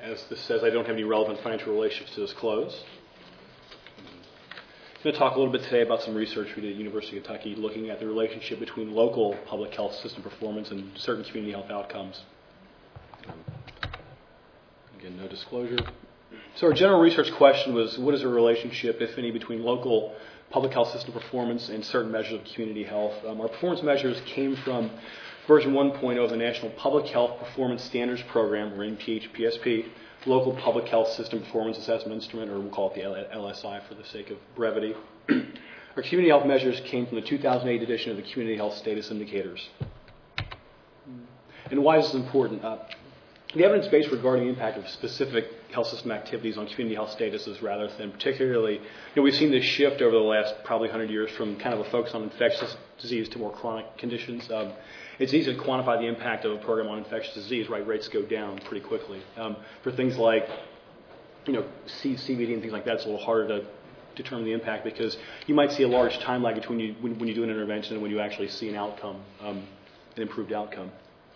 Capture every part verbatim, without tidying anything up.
as this says, I don't have any relevant financial relationships to disclose. I'm going to talk a little bit today about some research we did at the University of Kentucky looking at the relationship between local public health system performance and certain community health outcomes. Again, no disclosure. So our general research question was, what is the relationship, if any, between local public health system performance and certain measures of community health? Um, our performance measures came from version one point oh of the National Public Health Performance Standards Program, or N P H P S P, Local Public Health System Performance Assessment Instrument, or we'll call it the L S I for the sake of brevity. Our community health measures came from the two thousand eight edition of the Community Health Status Indicators. And why is this important? Uh, The evidence base regarding the impact of specific health system activities on community health status is rather thin. Particularly, you know, we've seen this shift over the last probably one hundred years from kind of a focus on infectious disease to more chronic conditions. Um, it's easy to quantify the impact of a program on infectious disease, right? Rates go down pretty quickly. Um, for things like, you know, C- CVD and things like that, it's a little harder to determine the impact because you might see a large time lag between you when, when you do an intervention and when you actually see an outcome, um, an improved outcome.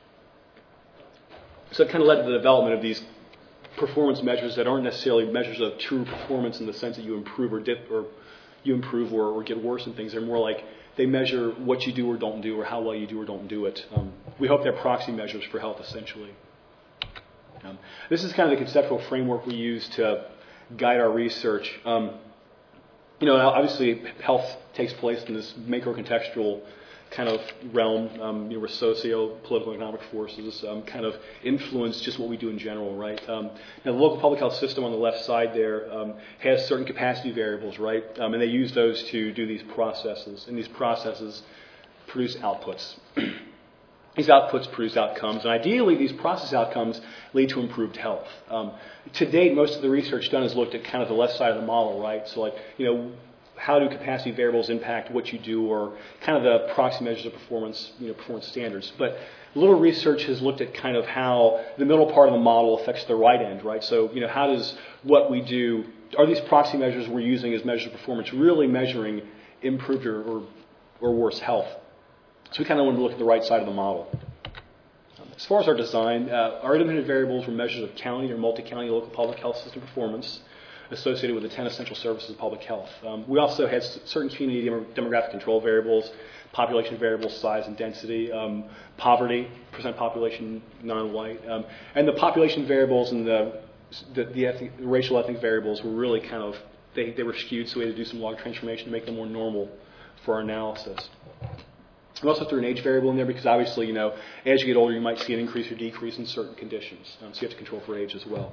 So it kind of led to the development of these performance measures that aren't necessarily measures of true performance in the sense that you improve or dip or you improve or, or get worse in things. They're more like they measure what you do or don't do or how well you do or don't do it. Um, we hope they're proxy measures for health, essentially. Um, this is kind of the conceptual framework we use to guide our research. Um, you know, obviously, health takes place in this macro-contextual kind of realm, um, you know, where socio-political economic forces um, kind of influence just what we do in general, right? Um, now, the local public health system on the left side there um, has certain capacity variables, right? Um, and they use those to do these processes, and these processes produce outputs. These outputs produce outcomes, and ideally, these process outcomes lead to improved health. Um, to date, most of the research done has looked at kind of the left side of the model, right? So, like, you know, how do capacity variables impact what you do, or kind of the proxy measures of performance, you know, performance standards. But little research has looked at kind of how the middle part of the model affects the right end, right? So, you know, how does what we do, are these proxy measures we're using as measures of performance really measuring improved or, or, or worse health? So we kind of want to look at the right side of the model. As far as our design, uh, our independent variables were measures of county or multi-county local public health system performance associated with the ten essential services of public health. Um, we also had s- certain community dem- demographic control variables, population variables, size and density, um, poverty, percent population non-white, um, and the population variables and the the, the, ethnic, the racial ethnic variables were really kind of, they, they were skewed, so we had to do some log transformation to make them more normal for our analysis. We also threw an age variable in there because obviously, you know, as you get older, you might see an increase or decrease in certain conditions, um, so you have to control for age as well.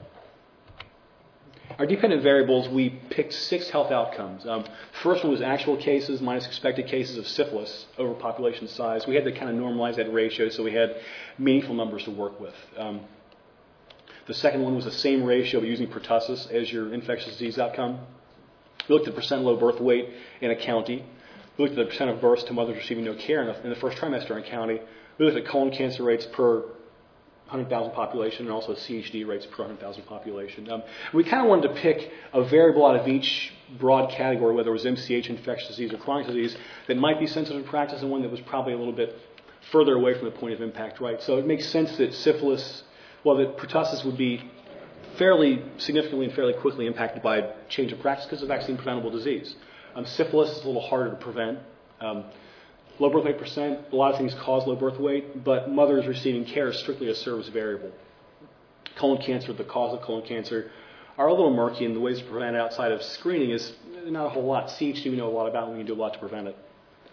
Our dependent variables, we picked six health outcomes. Um, first one was actual cases minus expected cases of syphilis over population size. We had to kind of normalize that ratio so we had meaningful numbers to work with. Um, the second one was the same ratio but using pertussis as your infectious disease outcome. We looked at percent low birth weight in a county. We looked at the percent of births to mothers receiving no care in, a, in the first trimester in a county. We looked at colon cancer rates per one hundred thousand population, and also C H D rates per one hundred thousand population. Um, we kind of wanted to pick a variable out of each broad category, whether it was M C H, infectious disease, or chronic disease, that might be sensitive in practice, and one that was probably a little bit further away from the point of impact, right? So it makes sense that syphilis, well, that pertussis would be fairly significantly and fairly quickly impacted by change of practice because of vaccine-preventable disease. Um, syphilis is a little harder to prevent. Um, Low birth weight percent, a lot of things cause low birth weight, but mothers receiving care is strictly a service variable. Colon cancer, the cause of colon cancer, are a little murky, and the ways to prevent it outside of screening is not a whole lot. C H D we know a lot about, and we can do a lot to prevent it.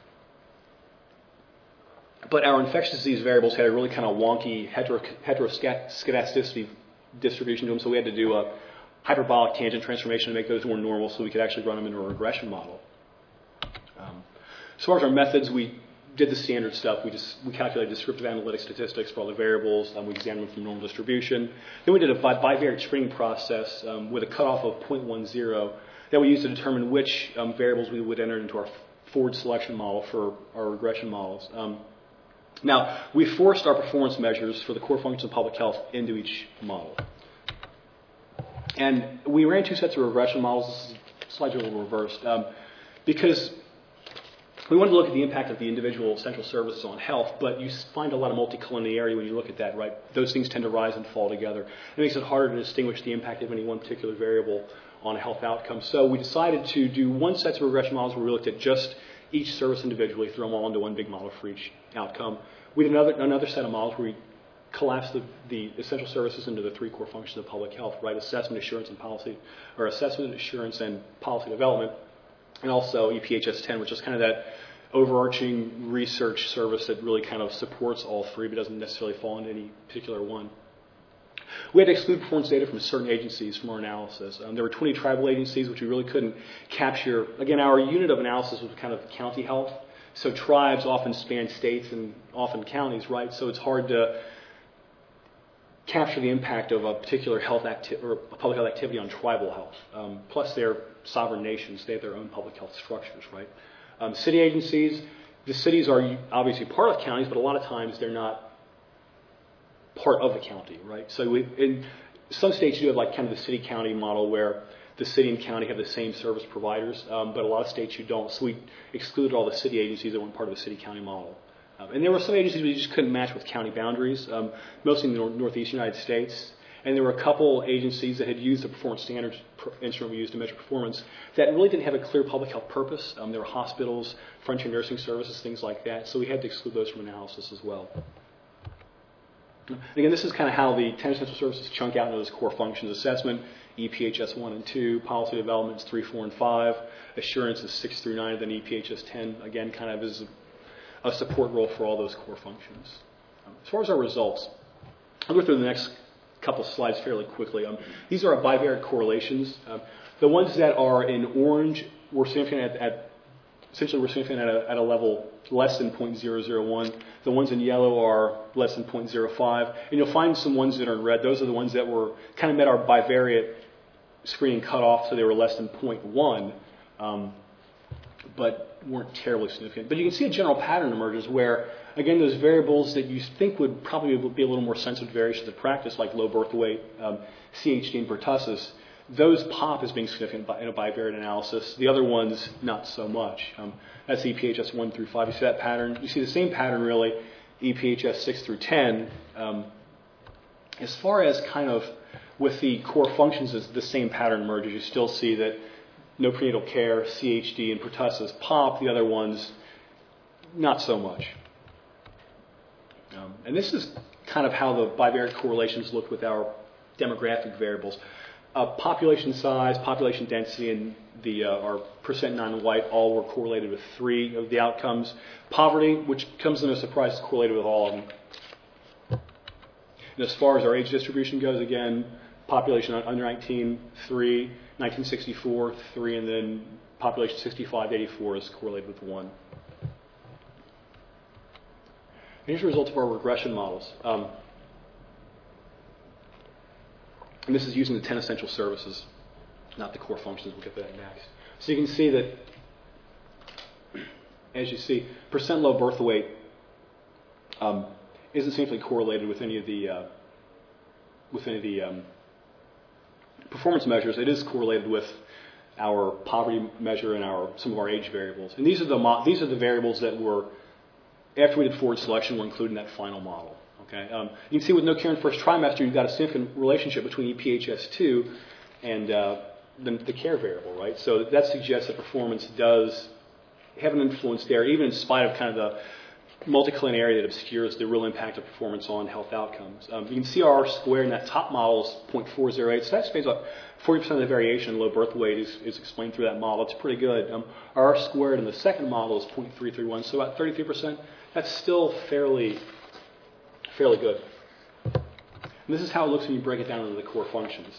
But our infectious disease variables had a really kind of wonky hetero, heteroscedasticity distribution to them, so we had to do a hyperbolic tangent transformation to make those more normal so we could actually run them into a regression model. Um, As far as our methods, we did the standard stuff. We just we calculated descriptive analytic statistics for all the variables. Um, we examined them from normal distribution. Then we did a bi- bivariate screening process um, with a cutoff of zero point one zero that we used to determine which um, variables we would enter into our forward selection model for our regression models. Um, now, we forced our performance measures for the core functions of public health into each model. And we ran two sets of regression models. This slide are a little reversed. Um, because We wanted to look at the impact of the individual essential services on health, but you find a lot of multicollinearity when you look at that, right? Those things tend to rise and fall together. It makes it harder to distinguish the impact of any one particular variable on a health outcome. So we decided to do one set of regression models where we looked at just each service individually, throw them all into one big model for each outcome. We did another, another set of models where we collapsed the, the essential services into the three core functions of public health, right? Assessment, assurance, and policy, or assessment, assurance, and policy development. And also E P H S ten, which is kind of that overarching research service that really kind of supports all three but doesn't necessarily fall into any particular one. We had to exclude performance data from certain agencies from our analysis. Um, there were twenty tribal agencies which we really couldn't capture. Again, our unit of analysis was kind of county health. So tribes often span states and often counties, right? So it's hard to capture the impact of a particular health acti- or public health activity on tribal health. Um, plus, they're sovereign nations; they have their own public health structures, right? Um, city agencies, the cities are obviously part of counties, but a lot of times they're not part of the county, right? So we, in some states, you have like kind of the city-county model where the city and county have the same service providers, um, but a lot of states you don't. So we excluded all the city agencies that weren't part of the city-county model. Um, and there were some agencies we just couldn't match with county boundaries, um, mostly in the nor- northeast United States. And there were a couple agencies that had used the performance standards pr- instrument we used to measure performance that really didn't have a clear public health purpose. Um, there were hospitals, frontier nursing services, things like that. So we had to exclude those from analysis as well. Again, this is kind of how the ten essential services chunk out into those core functions. Assessment, E P H S one and two. Policy development is three, four, and five. Assurance is six through nine. And then E P H S ten, again, kind of is a, a support role for all those core functions. Um, as far as our results, I'll go through the next couple slides fairly quickly. Um, these are our bivariate correlations. Uh, the ones that are in orange were significant at, at essentially we're significant at a, at a level less than zero point zero zero one. The ones in yellow are less than zero point zero five. And you'll find some ones that are in red. Those are the ones that were kind of met our bivariate screening cutoff, so they were less than zero point one, um, but weren't terribly significant. But you can see a general pattern emerges where, again, those variables that you think would probably be a little more sensitive to variations of practice, like low birth weight, um, C H D, and pertussis, those pop as being significant in a bivariate analysis. The other ones, not so much. Um, that's E P H S one through five. You see that pattern? You see the same pattern, really, E P H S six through ten. Um, as far as kind of with the core functions, as the same pattern emerges. You still see that no prenatal care, C H D, and pertussis pop. The other ones, not so much. Um, and this is kind of how the bivariate correlations look with our demographic variables. Uh, population size, population density, and the uh, our percent non-white all were correlated with three of the outcomes. Poverty, which comes as no surprise, is correlated with all of them. And as far as our age distribution goes, again, population under nineteen, three, nineteen sixty-four, three, and then population sixty-five to eighty-four is correlated with one. And here's the results of our regression models. Um, And this is using the ten essential services, not the core functions. We'll get to that next. So you can see that, as you see, percent low birth weight um, isn't simply correlated with any of the uh, with any of the um, performance measures. It is correlated with our poverty measure and our some of our age variables. And these are the mo- these are the variables that were, after we did forward selection, were included in that final model. Okay. Um, you can see with no care in first trimester, you've got a significant relationship between E P H S two and uh, the, the care variable, right? So that suggests that performance does have an influence there, even in spite of kind of the multicollinearity that obscures the real impact of performance on health outcomes. Um, you can see our R squared in that top model is zero point four zero eight, so that explains about forty percent of the variation in low birth weight is, is explained through that model. It's pretty good. Um, our R squared in the second model is zero point three three one, so about thirty-three percent. That's still fairly... fairly good. And this is how it looks when you break it down into the core functions.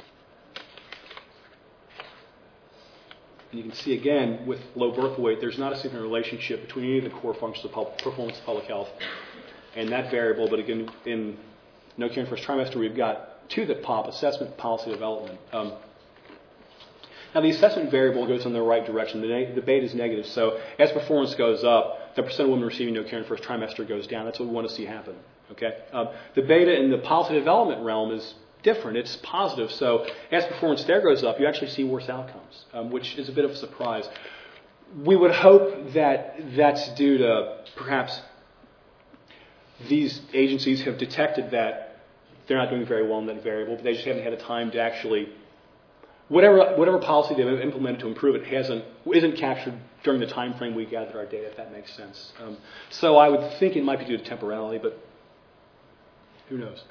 And you can see again, with low birth weight, there's not a significant relationship between any of the core functions of pub- performance of public health and that variable. But again, in no care in first trimester, we've got two that pop: assessment, policy development. Um, now, the assessment variable goes in the right direction. The, ne- the beta is negative. So as performance goes up, the percent of women receiving no care in first trimester goes down. That's what we want to see happen. Okay. Um, the beta in the policy development realm is different. It's positive. So as performance there goes up, you actually see worse outcomes, um, which is a bit of a surprise. we would hope that that's due to perhaps these agencies have detected that they're not doing very well in that variable, but they just haven't had the time to actually, whatever whatever policy they've implemented to improve it hasn't isn't captured during the time frame we gather our data, if that makes sense. Um, so I would think it might be due to temporality, but who knows?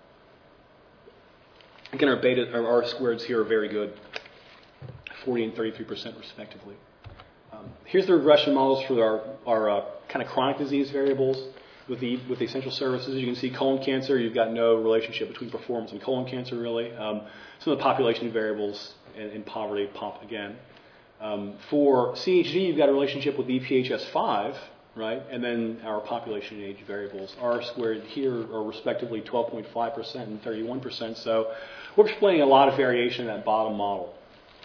Again, our beta, our R squareds here are very good, forty and thirty-three percent respectively. Um, here's the regression models for our, our uh, kind of chronic disease variables with the with the essential services. You can see colon cancer, you've got no relationship between performance and colon cancer really. Um, some of the population variables in, in poverty pop again. Um, for C H D, you've got a relationship with E P H S five, right? And then our population age variables. R squared here are respectively twelve point five percent and thirty-one percent. So we're explaining a lot of variation in that bottom model.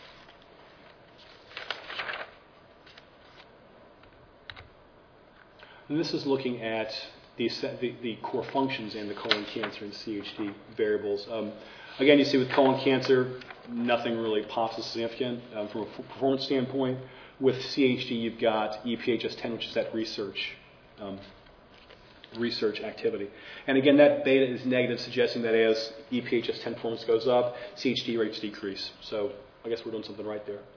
And this is looking at the, the, the core functions and the colon cancer and C H D variables. Um, again, you see with colon cancer, nothing really pops as significant um, from a performance standpoint. With C H D, you've got E P H S ten, which is that research um, research activity. And again, that beta is negative, suggesting that as E P H S ten performance goes up, C H D rates decrease. So I guess we're doing something right there.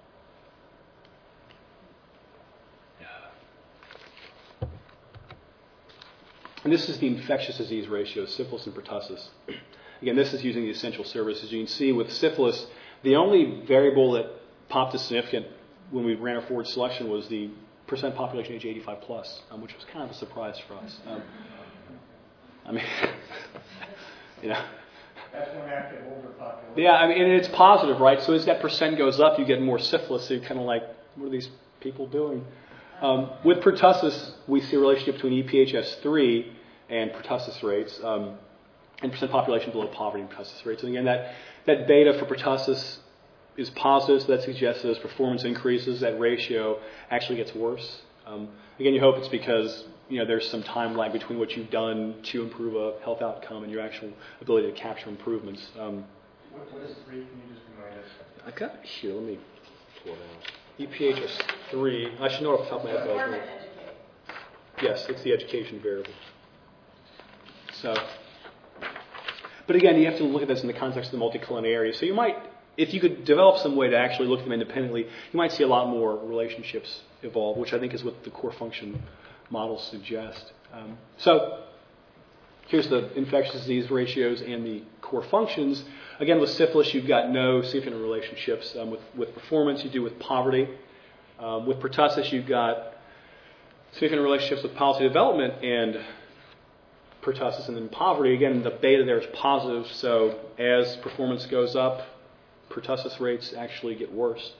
And this is the infectious disease ratio, syphilis and pertussis. Again, this is using the essential services. You can see with syphilis, the only variable that popped as significant when we ran our forward selection was the percent population age eighty-five plus, um, which was kind of a surprise for us. Um, I mean, you know. That's one active older population. Yeah, I mean, and it's positive, right? So as that percent goes up, you get more syphilis. So you're kind of like, what are these people doing? Um, with pertussis, we see a relationship between E P H S three and pertussis rates, um, and percent population below poverty and pertussis rates. And again, that, that beta for pertussis is positive, so that suggests that as performance increases, that ratio actually gets worse. Um, again, you hope it's because you know there's some time lag between what you've done to improve a health outcome and your actual ability to capture improvements. Um, what, what is three? Can you just remind us? I've got it here. Let me pull it out. E P H S three. I should know off the top of my head. Performance But yes, it's the education variable. So, but again, you have to look at this in the context of the multicollinearity. So you might, if you could develop some way to actually look at them independently, you might see a lot more relationships evolve, which I think is what the core function models suggest. Um, so here's the infectious disease ratios and the core functions. Again, with syphilis, you've got no significant relationships. Um, with, with performance, you do with poverty. Um, with pertussis, you've got significant relationships with policy development and pertussis, and then poverty. Again, the beta there is positive, so as performance goes up, pertussis rates actually get worse.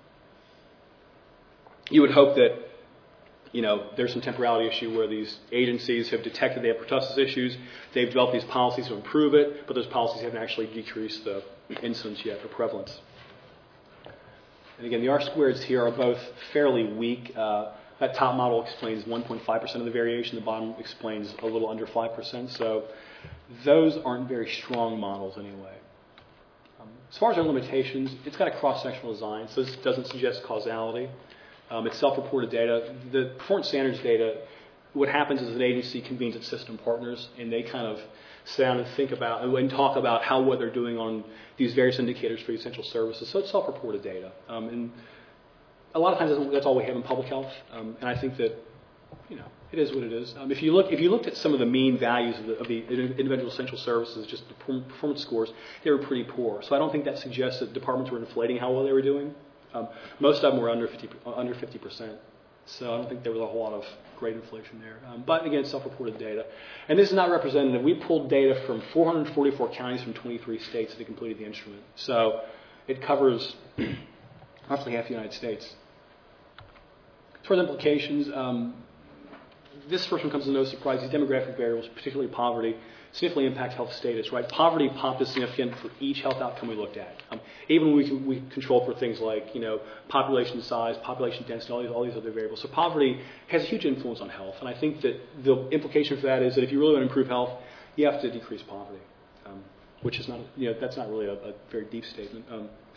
You would hope that you know, there's some temporality issue where these agencies have detected they have pertussis issues. They've developed these policies to improve it, but those policies haven't actually decreased the incidence yet or prevalence. And again, the R squareds here are both fairly weak. Uh, that top model explains one point five percent of the variation. The bottom explains a little under five percent. So those aren't very strong models anyway. Um, as far as our limitations, it's got a cross-sectional design, so this doesn't suggest causality. Um, it's self-reported data. The performance standards data, what happens is an agency convenes its system partners, and they kind of sit down and think about and talk about how what they're doing on these various indicators for essential services. So it's self-reported data. Um, and a lot of times that's all we have in public health. Um, and I think that, you know, it is what it is. Um, if you look, if you looked at some of the mean values of the, of the individual essential services, just the performance scores, they were pretty poor. So I don't think that suggests that departments were inflating how well they were doing. Um, most of them were under fifty, under fifty percent. So I don't think there was a whole lot of great inflation there. Um, but again, self-reported data. And this is not representative. We pulled data from four hundred forty-four counties from twenty-three states that completed the instrument. So it covers roughly half the United States. As far as implications, um, this first one comes as no surprise. These demographic variables, particularly poverty, significantly impact health status, right? Poverty popped as significant for each health outcome we looked at. Um, even when we, we controlled for things like, you know, population size, population density, all these, all these other variables. So poverty has a huge influence on health. And I think that the implication for that is that if you really want to improve health, you have to decrease poverty, um, which is not, you know, that's not really a, a very deep statement. Um,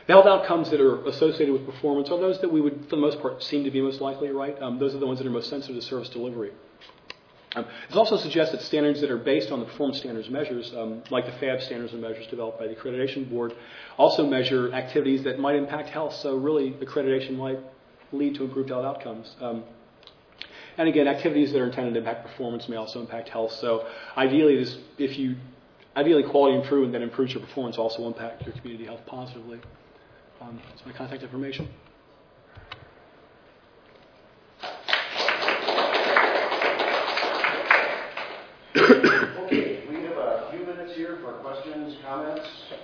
The health outcomes that are associated with performance are those that we would, for the most part, seem to be most likely, right? Um, those are the ones that are most sensitive to service delivery. Um, it also suggests that standards that are based on the performance standards measures, um, like the F A B standards and measures developed by the Accreditation Board, also measure activities that might impact health. So really, accreditation might lead to improved health outcomes. Um, and again, activities that are intended to impact performance may also impact health. So ideally, this, if you, ideally, quality improvement that improves your performance also will impact your community health positively. Um, that's my contact information. Okay, we have a few minutes here for questions, comments.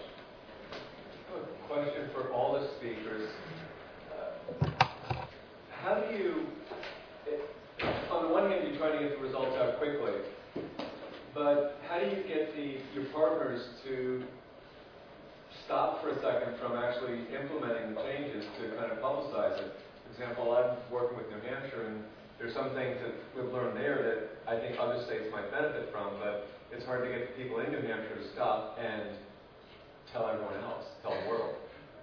A question for all the speakers. Uh, how do you, it, on the one hand, you're trying to get the results out quickly, but how do you get the your partners to stop for a second from actually implementing the changes to kind of publicize it? For example, I'm working with New Hampshire, and there's some things that we've learned there that I think other states might benefit from, but it's hard to get the people in New Hampshire to stop and tell everyone else, tell the world.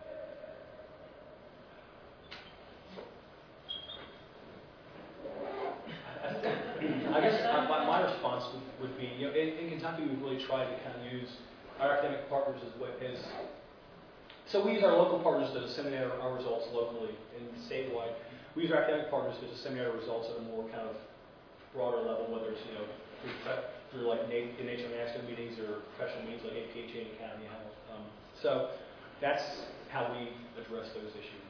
I guess my, my response would, would be, you know, in, in Kentucky, we've really tried to kind of use our academic partners as what is. So we use our local partners to disseminate our, our results locally and statewide. We use our academic partners to disseminate our results at a more kind of broader level, whether it's, you know, through, through like N H R National meetings or professional meetings like A P H A and Academy Health. Um, so that's how we address those issues.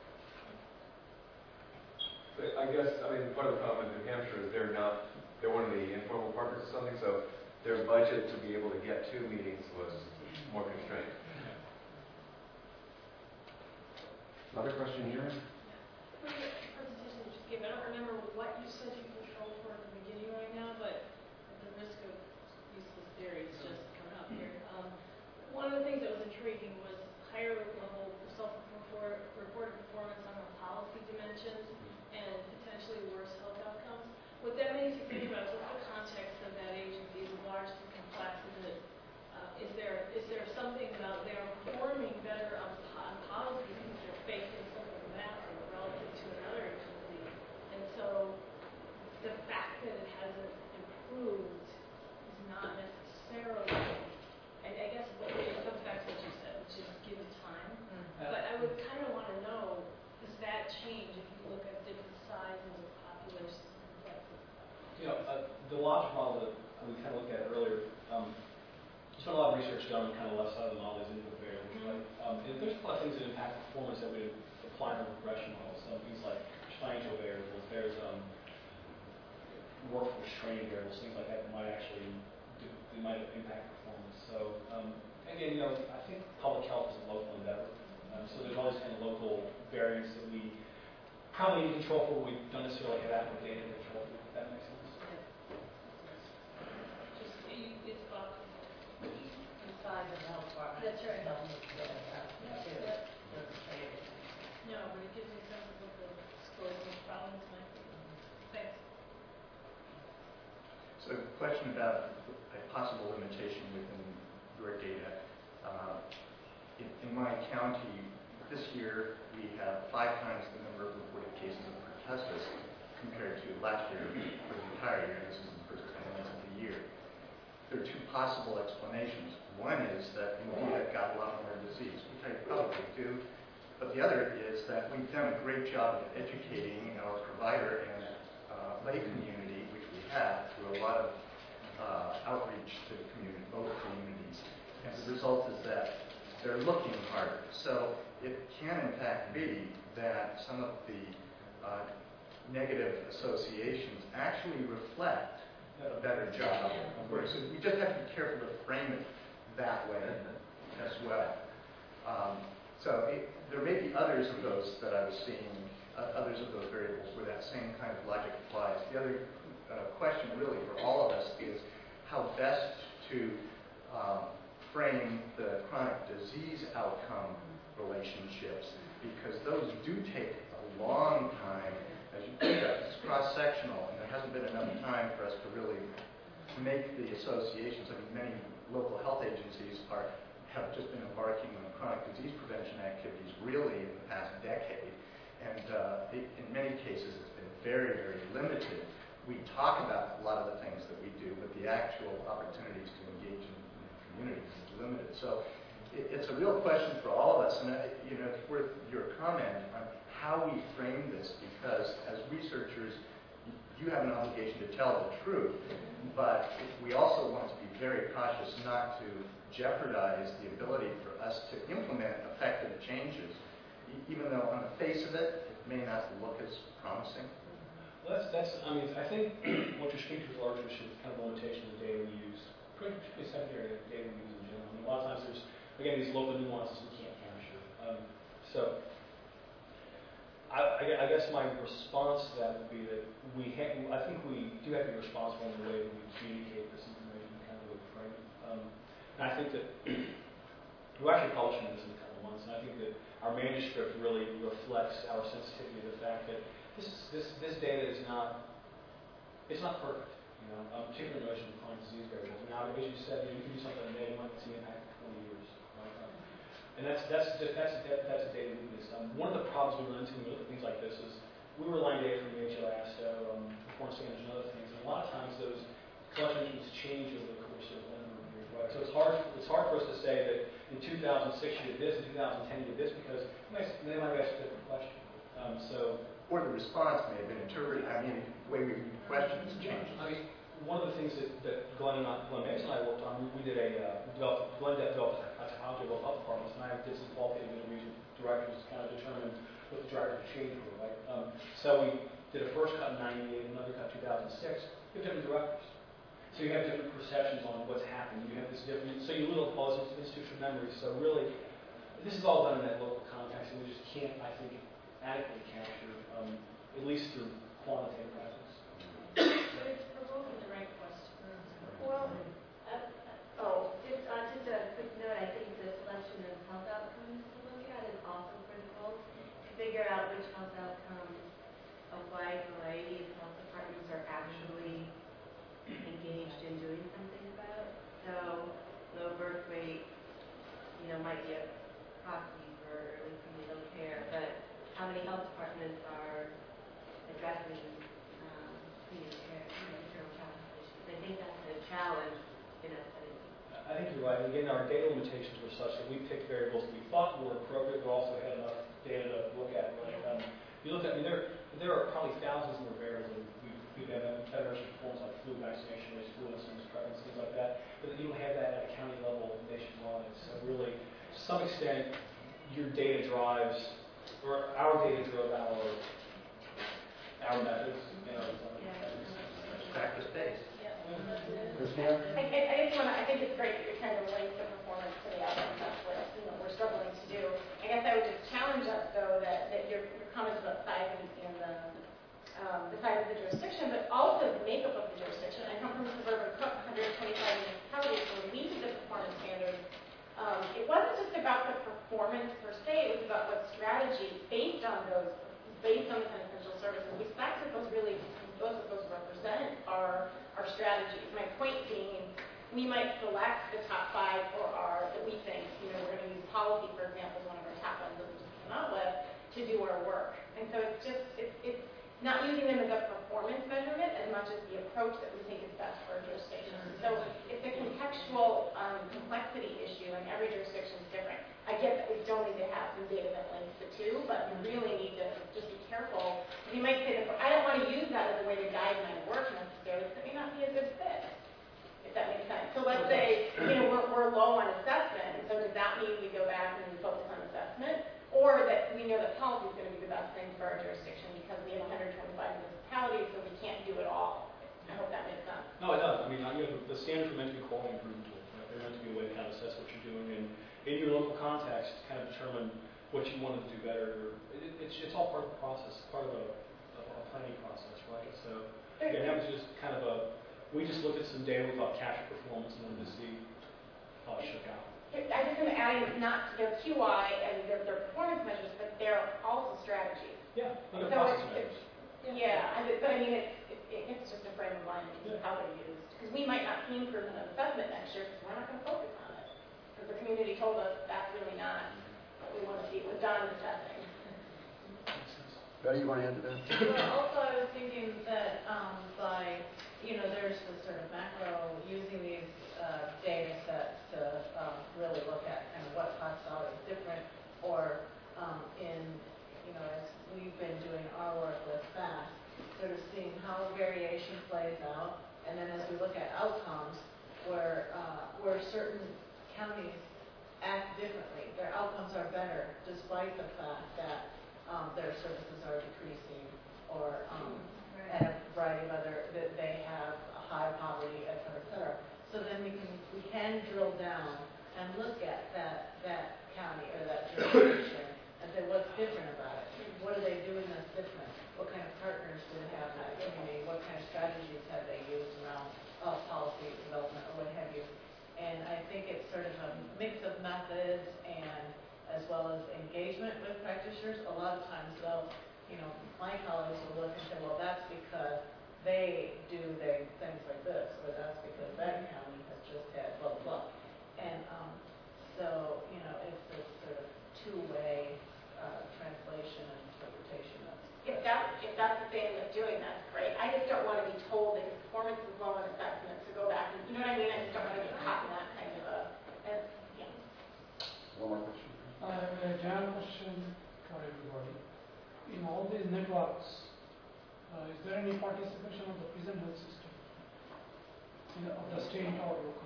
But I guess, I mean, part of the problem in New Hampshire is they're not, they're one of the informal partners or something, so their budget to be able to get to meetings was more constrained. Another question here? For the presentation you just gave, I don't remember what you said you controlled for at the beginning right now, but at the risk of useless theories just coming up here. Um, one of the things that was intriguing was higher level self-reported performance on the policy dimensions and potentially worse health outcomes. What that makes you think about is what's the context of that agency? Is it large, is it complex? Is it uh, is there is there something about they're performing better on, on policy because they're facing something massive relative to another agency? And so the fact that it hasn't improved is not necessarily. I, I guess what it comes back to what you said, which is give it time. Mm-hmm. But I would kind of want to know, does that change if you look at different sizes of populations? You know, uh, the logic model that we kind of looked at earlier, um, there's been a lot of research done on kind of the left side of the model is input variables, right? Um, and there's a lot of things that impact performance that we apply in the regression model. So things like financial variables, there's um, workforce training variables, things like that that might actually do, they might impact performance. So um, again, you know, I think public health is a local endeavor. Um, so there's all these kind of local variants that we probably need control for, we don't necessarily have adequate data to control for. If that makes sense. Just you, it's about inside the health department. That's right. Don't need to get it out. Yeah. It Yeah. doesn't say it. No, but it gives me a sense of what the scores and problems might be. Thanks. So a question about a possible limitation within your data. Uh, in, in my county, this year we have five times the number of reported cases of pertussis compared to last year for the entire year. This is the first ten months of the year. There are two possible explanations. One is that we have got a lot more disease, which I probably do. But the other is that we've done a great job of educating our provider and uh, lay community, which we have, through a lot of uh, outreach to the community, both communities. And the result is that they're looking harder. So it can in fact be that some of the uh, negative associations actually reflect a better job of work. So we just have to be careful to frame it that way as well. Um, so it, there may be others of those that I was seeing, uh, others of those variables where that same kind of logic applies. The other uh, question really for all of us is how best to um, frame the chronic disease outcome relationships, because those do take a long time. As you think about it, it's cross-sectional, and there hasn't been enough time for us to really make the associations. I mean, many local health agencies are have just been embarking on chronic disease prevention activities really in the past decade. And uh, it, in many cases, it's been very, very limited. We talk about a lot of the things that we do, but the actual opportunities to engage in, in the community is limited. So it, it's a real question for all of us. And uh, you know, it's worth your comment on how we frame this, because as researchers, you have an obligation to tell the truth, but we also want to be very cautious not to jeopardize the ability for us to implement effective changes, e even though on the face of it, it may not look as promising. Well, that's, that's, I mean, I think what you're speaking to is largely is kind of the limitation of the data we use, pretty, pretty secondary data we use in general. I mean, a lot of times there's, again, these local nuances we can't capture. Um, so, I, I guess my response to that would be that we ha I think we do have to be responsible in the way that we communicate this information, kind of the way we frame it. Um, and I think that we're actually publishing this in a couple of months, and I think that our manuscript really reflects our sensitivity to the fact that this is, this this data is not it's not perfect, you know, um, particularly in relation to chronic disease variables. Now, as you said, you, know, you can do something today, you might see impact in twenty years. Right? Um, And that's that's just, that's that, that's a data weakness. Um, one of the problems we run into when we look at things like this is we rely on data from the H L A S T O, um, performance standards, and other things. And a lot of times those collection needs change over the course of a number of years. Right? So it's hard it's hard for us to say that in two thousand six you did this, in two thousand ten you did this, because they might have asked a different question. Um, so Or the response may have been interpreted. I mean, the way we read questions changes. I mean, one of the things that, that Glenn and I, Glenn Mason and I worked on, we, we did a, uh, we developed, Glenn developed a technology of health departments, and I did some qualitative interviews with directors to kind of determine what the drivers of change were, right? Um, so we did a first cut in ninety-eight, another cut in two thousand six. You have different directors. So you have different perceptions on what's happening. You have this different, so you little all this institutional memory. So really, this is all done in that local context, and we just can't, I think, adequately capture, um, at least through quantitative methods. But it's provoking the right question. Well, uh, oh, just, uh, just a quick note, I think the selection of health outcomes to look at is also critical to figure out which health outcomes a wide variety of health departments are actually engaged in doing something about. So, low birth rate, you know, might be a proxy for early prenatal care, but how many health departments are addressing um, prenatal care, maternal child health issues? I think that's a challenge in a study. I think you're right. Again, our data limitations were such that we picked variables that we thought were appropriate, but also had enough data to look at. Right? Um, you look at, I mean, there there are probably thousands more variables that we've, we've had in federation forms like flu vaccination rates, flu incidence, prevalence, things like that. But you don't have that at a county level nationwide. So really, to some extent, your data drives, or our data drove our our methods. You know, Practice based. Christina? I, I, I just want to, I think it's great that you're trying to relate the performance to the outcomes. That's what, you know, we're struggling to do. I guess I would just challenge us, though, that, that your, your comments about size and, and the, um, the size of the jurisdiction, but also the makeup of the jurisdiction. I come from suburban Cook, one hundred twenty-five municipalities, where we did the performance standards. Um, it wasn't just about the performance per se, it was about what strategy based on those, based on the kind of essential services. We suspect that those really, those that those represent are our strategies. My point being, we might select the top five or our, that we think, you know, we're going to use policy, for example, as one of our top ones that we just came out with, to do our work. And so it's just, it's, it's not using them as a performance measurement as much as the approach that we think is best for a jurisdiction. So it's a contextual um, complexity issue, and every jurisdiction is different. I get that we still need to have some data that links the two, but we really need to just be careful. You might say that, I don't want to use that as a way to guide my work necessarily, because it may not be a good fit, if that makes sense. So let's say, you know, we're, we're low on assessment, and so does that mean we go back and we focus on assessment? Or that we know that policy is going to be the best thing for our jurisdiction because we have one hundred twenty-five municipalities, so we can't do it all. I hope that makes sense. No, it does. I mean, you know, the standards are meant to be quality improvement tools. Right? They're meant to be a way to kind of assess what you're doing, and in your local context, kind of determine what you want to do better. It, it's it's all part of the process, part of a, of a planning process, right? So again, that was just kind of a. We just looked at some data we thought captured performance and wanted to see how it shook out. I just want to add in, not their Q I and their, their performance measures, but they're also strategies. Yeah, like a So process it's, measures. it's, yeah, I mean, but I mean, it's, it, it's just a frame of mind Yeah. how they're used. Because we might not see improvement of assessment next year because we're not going to focus on it. Because the community committee told us that's really not what we want to see. It was done assessing. Betty, you want to add to that? Well, also I was thinking that um, by, you know, there's the sort of macro, using these uh, data sets to um, really look at kind of what class out is different, or um, in, you know, as we've been doing our work with FAST, sort of seeing how variation plays out, and then as we look at outcomes, where, uh, where certain counties act differently, their outcomes are better despite the fact that Um, their services are decreasing, or um, and a variety of other, that they have a high poverty, et cetera, et cetera. So then we can we can drill down and look at that that county or that jurisdiction and say what's different about it. What are they doing that's different? What kind of partners do they have in that community? What kind of strategies have they used around uh, policy development or what have you? And I think it's sort of a mix of methods and as well as engagement with practitioners. A lot of times, though, you know, my colleagues will look and say, well, that's because they do their things like this, or that's because that county has just had blah, blah, blah. And um, so, you know, it's this sort of two-way uh, translation and interpretation of If that if that's the bandwidth doing, that's great. I just don't want to be told that performance is low in assessments to go back and, you know what I mean? I just don't want to get caught in that kind of a, and, yeah. One more question. I have a general question for everybody. In all these networks, uh, is there any participation of the prison health system, in the, of the state or local?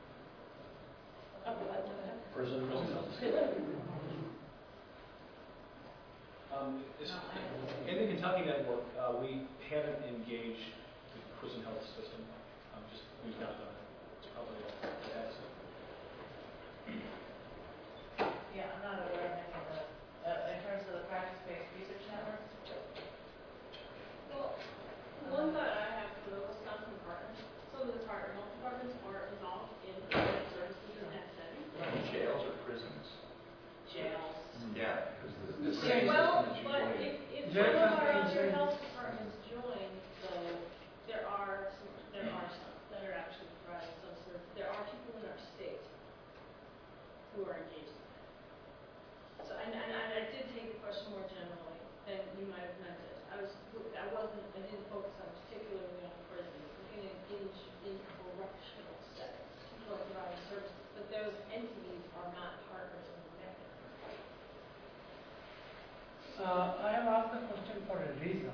Prison Um, this, in the Kentucky network, uh, we haven't engaged the prison health system. Um, just we've not done it. It's probably that's it. Yeah, I'm not aware of any of the, uh, in terms of the practice-based research networks. Well, one thought I have for the Wisconsin partners, some of the partner health departments are involved in preventive services in that setting. Jails or prisons? Jails. Yeah, because the, the same Well, system is but usually. if, if Jails some of are our the other same. health departments join, though, there are some, there are some that are actually providing some sort of, there are people in our state who are engaged in that. So, and, and, and I did take the question more generally than you might have meant it. I was, I wasn't, I didn't focus on particularly on prisons, looking at in, in correctional settings, people are providing services, but those entities are not partners in the network. Uh, I have asked the question for a reason.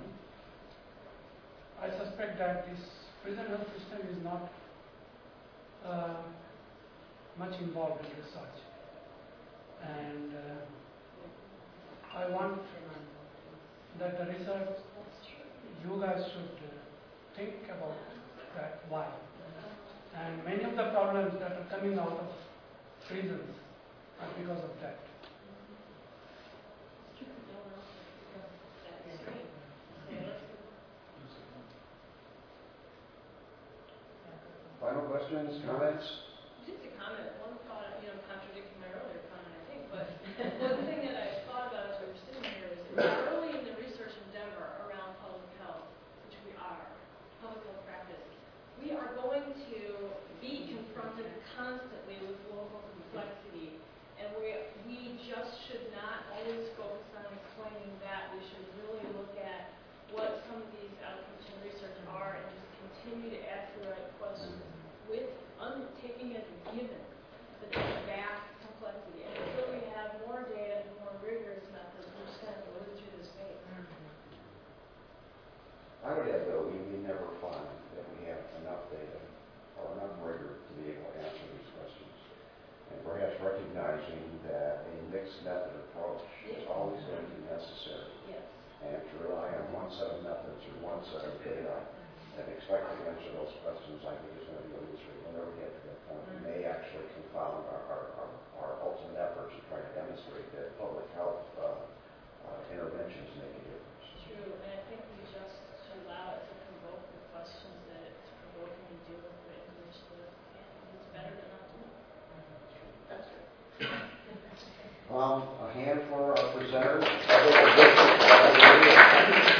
I suspect that this prison health system is not uh, much involved in research. And uh, I want that the research, you guys should uh, think about that, why. And many of the problems that are coming out of prisons are because of that. Final questions, comments? Just a comment, one thought, you know, contradicting my earlier comment, I think, but one thing that I thought about as we were sitting here is early in the research endeavor around public health, which we are, public health practice, we are going to be confronted constantly with local complexity, and we we just should not always focus on explaining that. We should really look at what some of these outcomes in research are and just continue to ask the right questions with un- taking as a given that there's vast complexity. And until we have more data and more rigorous methods, we're just kind of living through this phase. I would add, though, we, we never find that we have enough data or enough rigor to be able to answer these questions. And perhaps recognizing that a mixed method approach is always going to be necessary. Yes. And to rely on one set of methods or one set of data and expect to answer those questions, I think is going to be illusory. We'll never get to that point. We may actually confound our, our, our, our ultimate efforts in trying to demonstrate that public health uh, uh, interventions make a difference. True, and I think we just should allow it to provoke the questions that it's provoking and deal with it in which the, and it's better than not doing it. That's true. Um, a hand for our presenters.